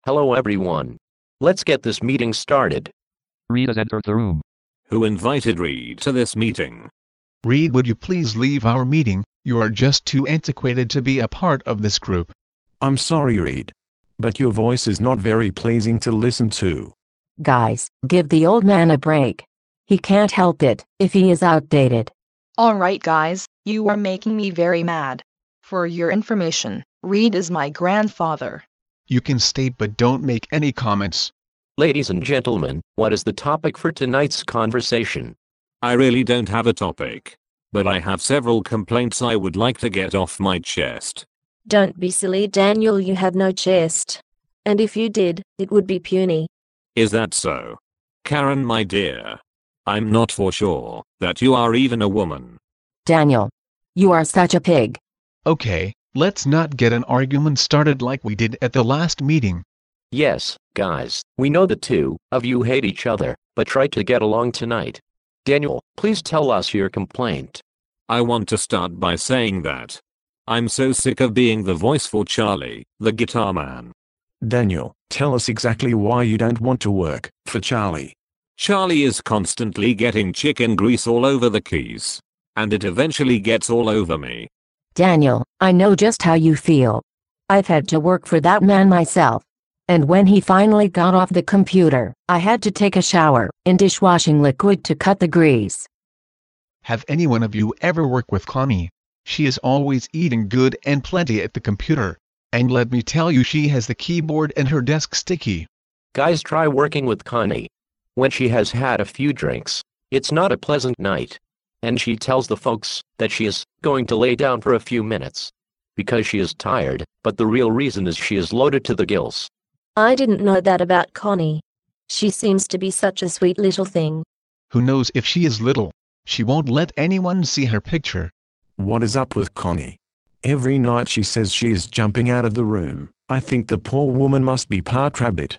Hello everyone. Let's get this meeting started. Reed has entered the room. Who invited Reed to this meeting? Reed, would you please leave our meeting? You are just too antiquated to be a part of this group. I'm sorry, Reed. But your voice is not very pleasing to listen to. Guys, give the old man a break. He can't help it if he is outdated. Alright guys, you are making me very mad. For your information, Reed is my grandfather. You can stay but don't make any comments. Ladies and gentlemen, what is the topic for tonight's conversation? I really don't have a topic. But I have several complaints I would like to get off my chest. Don't be silly, Daniel, you have no chest. And if you did, it would be puny. Is that so? Karen, my dear. I'm not for sure that you are even a woman. Daniel, you are such a pig. Okay, let's not get an argument started like we did at the last meeting. Yes, guys, we know the two of you hate each other, but try to get along tonight. Daniel, please tell us your complaint. I want to start by saying that I'm so sick of being the voice for Charlie, the guitar man. Daniel, tell us exactly why you don't want to work for Charlie. Charlie is constantly getting chicken grease all over the keys. And it eventually gets all over me. Daniel, I know just how you feel. I've had to work for that man myself. And when he finally got off the computer, I had to take a shower in dishwashing liquid to cut the grease. Have any one of you ever worked with Connie? She is always eating good and plenty at the computer. And let me tell you, she has the keyboard and her desk sticky. Guys, try working with Connie. When she has had a few drinks, it's not a pleasant night. And she tells the folks that she is going to lay down for a few minutes. Because she is tired, but the real reason is she is loaded to the gills. I didn't know that about Connie. She seems to be such a sweet little thing. Who knows if she is little? She won't let anyone see her picture. What is up with Connie? Every night she says she is jumping out of the room. I think the poor woman must be part rabbit.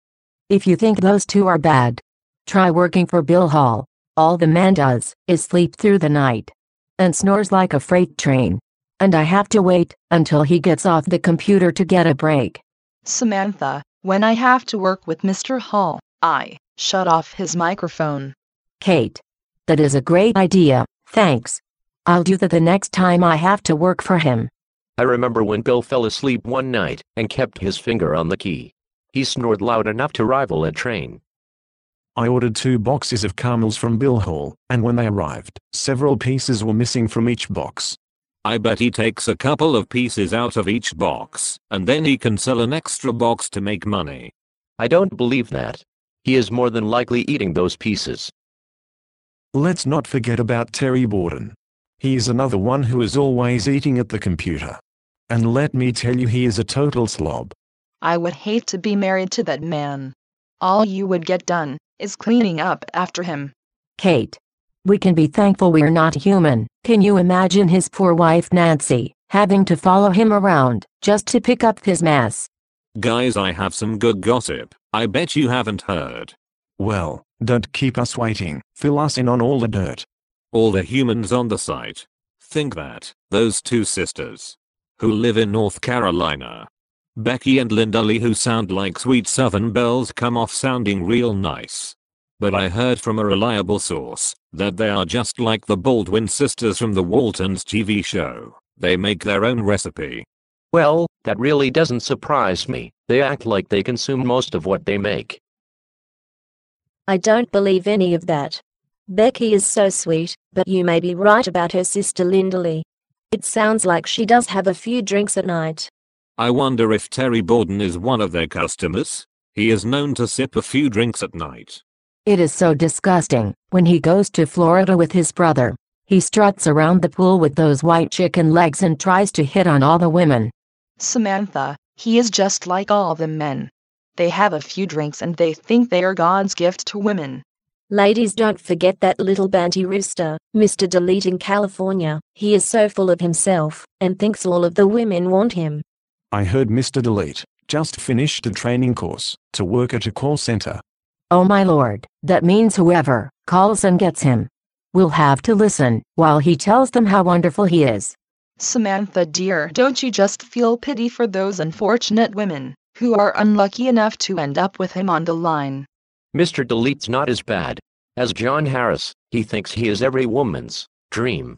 If you think those two are bad, try working for Bill Hall. All the man does is sleep through the night. And snores like a freight train. And I have to wait until he gets off the computer to get a break. Samantha, when I have to work with Mr. Hall, I shut off his microphone. Kate, that is a great idea, thanks. I'll do that the next time I have to work for him. I remember when Bill fell asleep one night and kept his finger on the key. He snored loud enough to rival a train. I ordered 2 boxes of caramels from Bill Hall, and when they arrived, several pieces were missing from each box. I bet he takes a couple of pieces out of each box, and then he can sell an extra box to make money. I don't believe that. He is more than likely eating those pieces. Let's not forget about Terry Borden. He is another one who is always eating at the computer. And let me tell you, he is a total slob. I would hate to be married to that man. All you would get done is cleaning up after him. Kate, we can be thankful we're not human. Can you imagine his poor wife Nancy having to follow him around just to pick up his mess? Guys, I have some good gossip. I bet you haven't heard. Well, don't keep us waiting. Fill us in on all the dirt. All the humans on the site think that those 2 sisters who live in North Carolina, Becky and Linda Lee, who sound like sweet Southern belles, come off sounding real nice. But I heard from a reliable source that they are just like the Baldwin sisters from the Waltons TV show. They make their own recipe. Well, that really doesn't surprise me. They act like they consume most of what they make. I don't believe any of that. Becky is so sweet, but you may be right about her sister Linda Lee. It sounds like she does have a few drinks at night. I wonder if Terry Borden is one of their customers. He is known to sip a few drinks at night. It is so disgusting. When he goes to Florida with his brother, he struts around the pool with those white chicken legs and tries to hit on all the women. Samantha, he is just like all the men. They have a few drinks and they think they are God's gift to women. Ladies, don't forget that little banty rooster, Mr. Delete in California. He is so full of himself and thinks all of the women want him. I heard Mr. Delete just finished a training course to work at a call center. Oh my lord, that means whoever calls and gets him will have to listen while he tells them how wonderful he is. Samantha dear, don't you just feel pity for those unfortunate women who are unlucky enough to end up with him on the line. Mr. Delete's not as bad as John Harris. He thinks he is every woman's dream.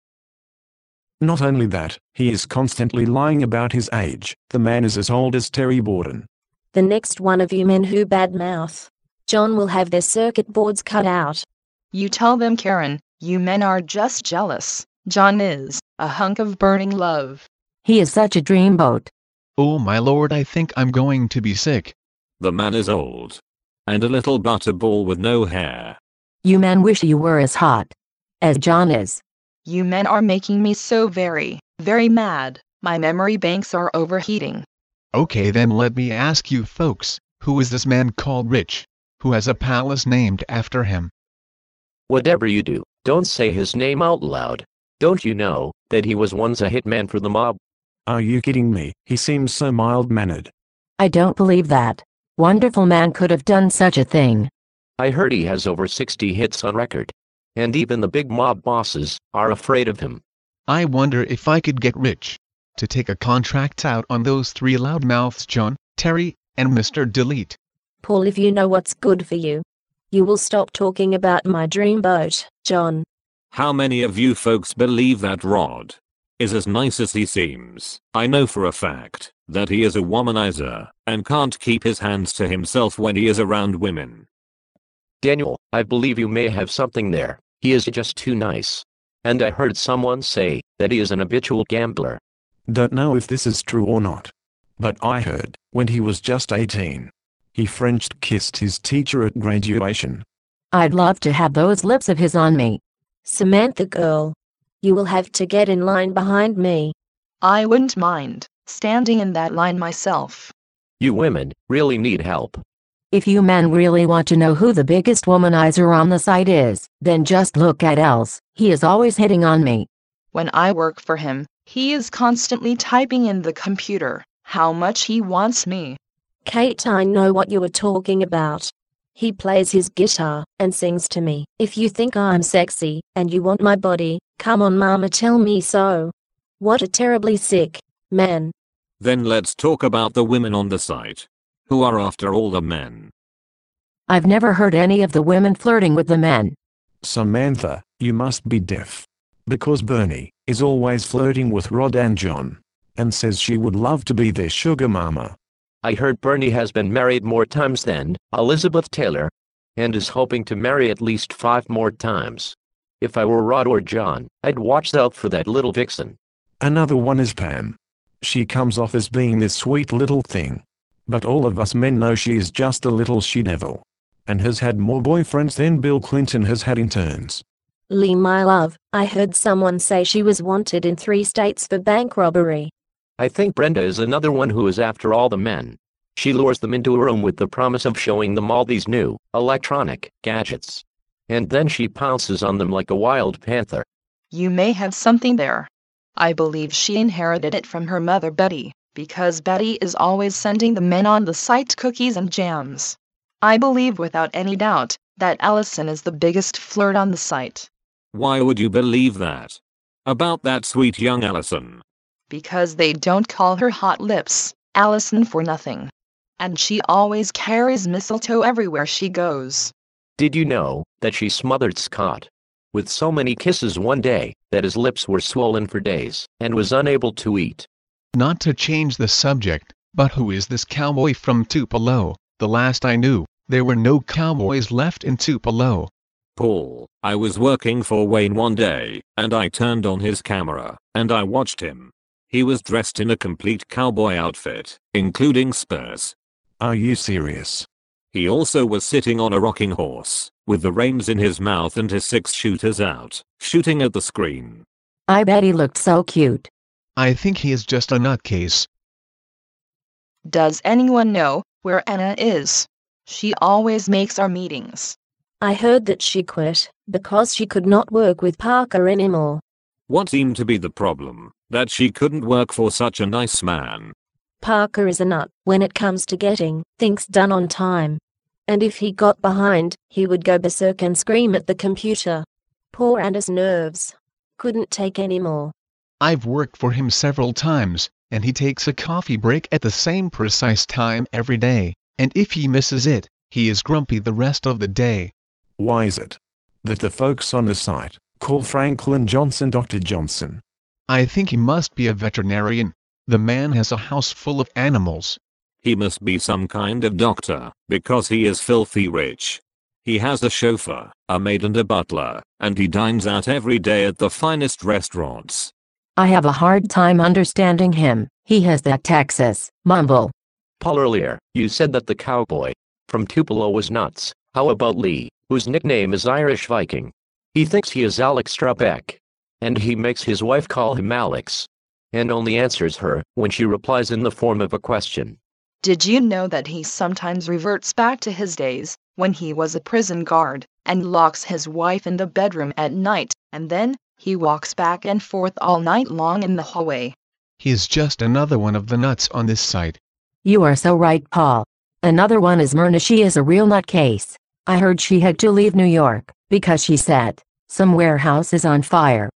Not only that, he is constantly lying about his age. The man is as old as Terry Borden. The next one of you men who badmouth John will have their circuit boards cut out. You tell them, Karen, you men are just jealous. John is a hunk of burning love. He is such a dreamboat. Oh my lord, I think I'm going to be sick. The man is old. And a little butterball with no hair. You men wish you were as hot as John is. You men are making me so very, very mad. My memory banks are overheating. Okay, then let me ask you folks, who is this man called Rich, who has a palace named after him? Whatever you do, don't say his name out loud. Don't you know that he was once a hitman for the mob? Are you kidding me? He seems so mild-mannered. I don't believe that. Wonderful man could have done such a thing. I heard he has over 60 hits on record. And even the big mob bosses are afraid of him. I wonder if I could get Rich to take a contract out on those three loudmouths, John, Terry, and Mr. Delete. Paul, if you know what's good for you, you will stop talking about my dreamboat, John. How many of you folks believe that Rod is as nice as he seems? I know for a fact that he is a womanizer and can't keep his hands to himself when he is around women. Daniel, I believe you may have something there. He is just too nice. And I heard someone say that he is an habitual gambler. Don't know if this is true or not. But I heard, when he was just 18, he French kissed his teacher at graduation. I'd love to have those lips of his on me. Samantha girl, you will have to get in line behind me. I wouldn't mind standing in that line myself. You women really need help. If you men really want to know who the biggest womanizer on the site is, then just look at Els. He is always hitting on me. When I work for him, he is constantly typing in the computer how much he wants me. Kate, I know what you are talking about. He plays his guitar and sings to me. If you think I'm sexy and you want my body, come on mama, tell me so. What a terribly sick man. Then let's talk about the women on the site, who are after all the men. I've never heard any of the women flirting with the men. Samantha, you must be deaf. Because Bernie is always flirting with Rod and John, and says she would love to be their sugar mama. I heard Bernie has been married more times than Elizabeth Taylor, and is hoping to marry at least 5 more times. If I were Rod or John, I'd watch out for that little vixen. Another one is Pam. She comes off as being this sweet little thing. But all of us men know she is just a little she-devil. And has had more boyfriends than Bill Clinton has had interns. Lee, my love, I heard someone say she was wanted in 3 states for bank robbery. I think Brenda is another one who is after all the men. She lures them into a room with the promise of showing them all these new electronic gadgets. And then she pounces on them like a wild panther. You may have something there. I believe she inherited it from her mother Betty, because Betty is always sending the men on the site cookies and jams. I believe without any doubt that Allison is the biggest flirt on the site. Why would you believe that? About that sweet young Allison? Because they don't call her Hot Lips Allison for nothing. And she always carries mistletoe everywhere she goes. Did you know that she smothered Scott with so many kisses one day that his lips were swollen for days and was unable to eat? Not to change the subject, but who is this cowboy from Tupelo? The last I knew, there were no cowboys left in Tupelo. Paul, I was working for Wayne one day, and I turned on his camera, and I watched him. He was dressed in a complete cowboy outfit, including spurs. Are you serious? He also was sitting on a rocking horse, with the reins in his mouth and his 6 shooters out, shooting at the screen. I bet he looked so cute. I think he is just a nutcase. Does anyone know where Anna is? She always makes our meetings. I heard that she quit because she could not work with Parker anymore. What seemed to be the problem? That she couldn't work for such a nice man. Parker is a nut when it comes to getting things done on time. And if he got behind, he would go berserk and scream at the computer. Poor Anna's nerves couldn't take any more. I've worked for him several times, and he takes a coffee break at the same precise time every day, and if he misses it, he is grumpy the rest of the day. Why is it that the folks on the site call Franklin Johnson Dr. Johnson? I think he must be a veterinarian. The man has a house full of animals. He must be some kind of doctor, because he is filthy rich. He has a chauffeur, a maid and a butler, and he dines out every day at the finest restaurants. I have a hard time understanding him. He has that Texas mumble. Paul, earlier, you said that the cowboy from Tupelo was nuts. How about Lee, whose nickname is Irish Viking? He thinks he is Alex Trebek, and he makes his wife call him Alex, and only answers her when she replies in the form of a question. Did you know that he sometimes reverts back to his days when he was a prison guard and locks his wife in the bedroom at night, and then he walks back and forth all night long in the hallway? He is just another one of the nuts on this site. You are so right, Paul. Another one is Myrna. She is a real nutcase. I heard she had to leave New York because she said some warehouse is on fire.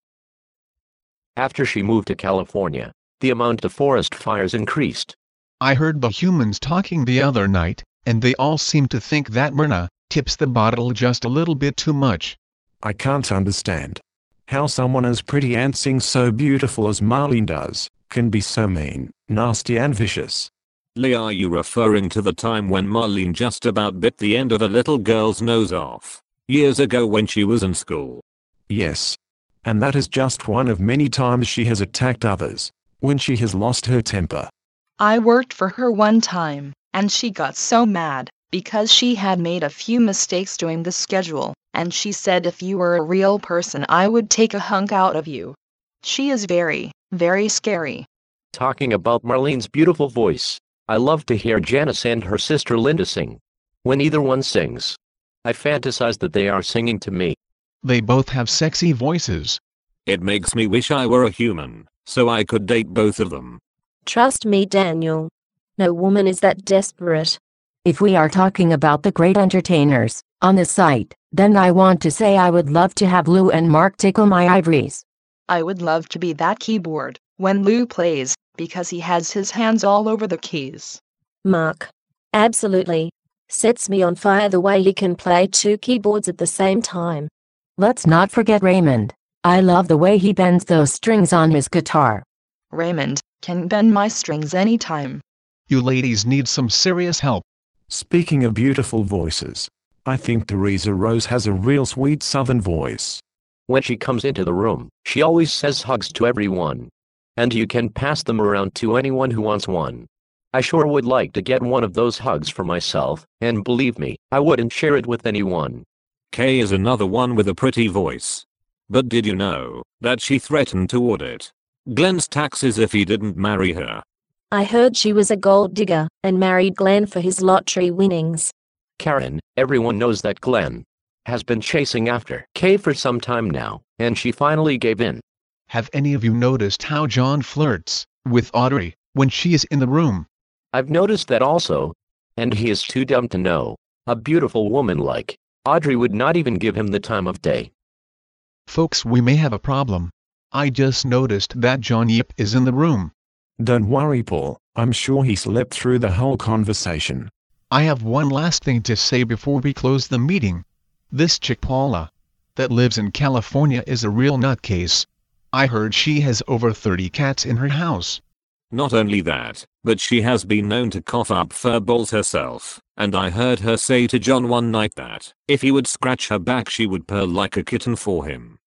After she moved to California, the amount of forest fires increased. I heard the humans talking the other night, and they all seem to think that Myrna tips the bottle just a little bit too much. I can't understand how someone as pretty and sings so beautiful as Marlene does can be so mean, nasty and vicious. Lee, are you referring to the time when Marlene just about bit the end of a little girl's nose off, years ago when she was in school? Yes. And that is just one of many times she has attacked others, when she has lost her temper. I worked for her one time, and she got so mad because she had made a few mistakes doing the schedule, and she said if you were a real person I would take a hunk out of you. She is very, very scary. Talking about Marlene's beautiful voice, I love to hear Janice and her sister Linda sing. When either one sings, I fantasize that they are singing to me. They both have sexy voices. It makes me wish I were a human, so I could date both of them. Trust me, Daniel. No woman is that desperate. If we are talking about the great entertainers on the site, then I want to say I would love to have Lou and Mark tickle my ivories. I would love to be that keyboard when Lou plays, because he has his hands all over the keys. Mark. Absolutely. Sets me on fire the way he can play two keyboards at the same time. Let's not forget Raymond. I love the way he bends those strings on his guitar. Raymond can bend my strings anytime. You ladies need some serious help. Speaking of beautiful voices, I think Teresa Rose has a real sweet southern voice. When she comes into the room, she always says hugs to everyone. And you can pass them around to anyone who wants one. I sure would like to get one of those hugs for myself, and believe me, I wouldn't share it with anyone. Kay is another one with a pretty voice. But did you know that she threatened to audit Glenn's taxes if he didn't marry her? I heard she was a gold digger and married Glenn for his lottery winnings. Karen, everyone knows that Glenn has been chasing after Kay for some time now, and she finally gave in. Have any of you noticed how John flirts with Audrey when she is in the room? I've noticed that also, and he is too dumb to know. A beautiful woman like Audrey would not even give him the time of day. Folks, we may have a problem. I just noticed that John Yip is in the room. Don't worry, Paul, I'm sure he slept through the whole conversation. I have one last thing to say before we close the meeting. This chick Paula, that lives in California, is a real nutcase. I heard she has over 30 cats in her house. Not only that, but she has been known to cough up fur balls herself, and I heard her say to John one night that if he would scratch her back she would purr like a kitten for him.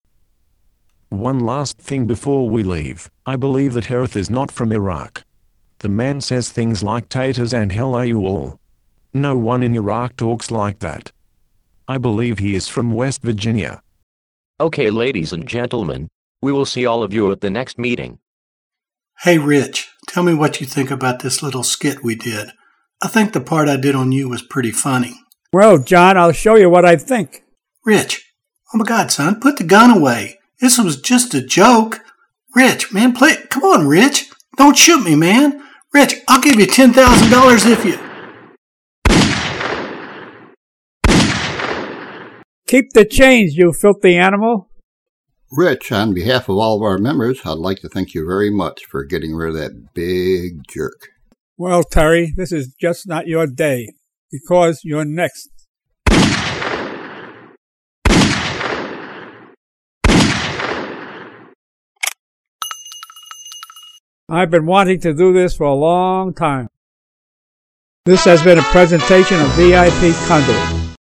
One last thing before we leave, I believe that Harith is not from Iraq. The man says things like taters and hell are you all. No one in Iraq talks like that. I believe he is from West Virginia. Okay, ladies and gentlemen, we will see all of you at the next meeting. Hey Rich, tell me what you think about this little skit we did. I think the part I did on you was pretty funny. Well, John, I'll show you what I think. Rich, oh my God, son, put the gun away. This was just a joke. Rich, man, play. Come on, Rich. Don't shoot me, man. Rich, I'll give you $10,000 if you... Keep the change, you filthy animal. Rich, on behalf of all of our members, I'd like to thank you very much for getting rid of that big jerk. Well, Terry, this is just not your day, because you're next. I've been wanting to do this for a long time. This has been a presentation of VIP Conduit.